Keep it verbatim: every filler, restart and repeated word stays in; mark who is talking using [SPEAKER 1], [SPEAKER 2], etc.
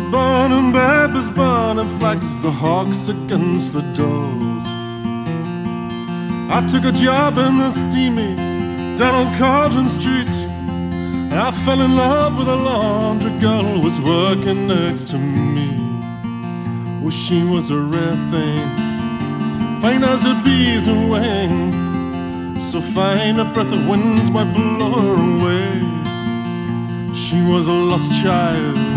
[SPEAKER 1] were burning, babies burning flags, the hawks against the doors. I took a job in the steamy down on Cauldron Street, and I fell in love with a laundry girl who was working next to me. Well, she was a rare thing, fine as a bee's wing, so fine a breath of wind might blow her away. She was a lost child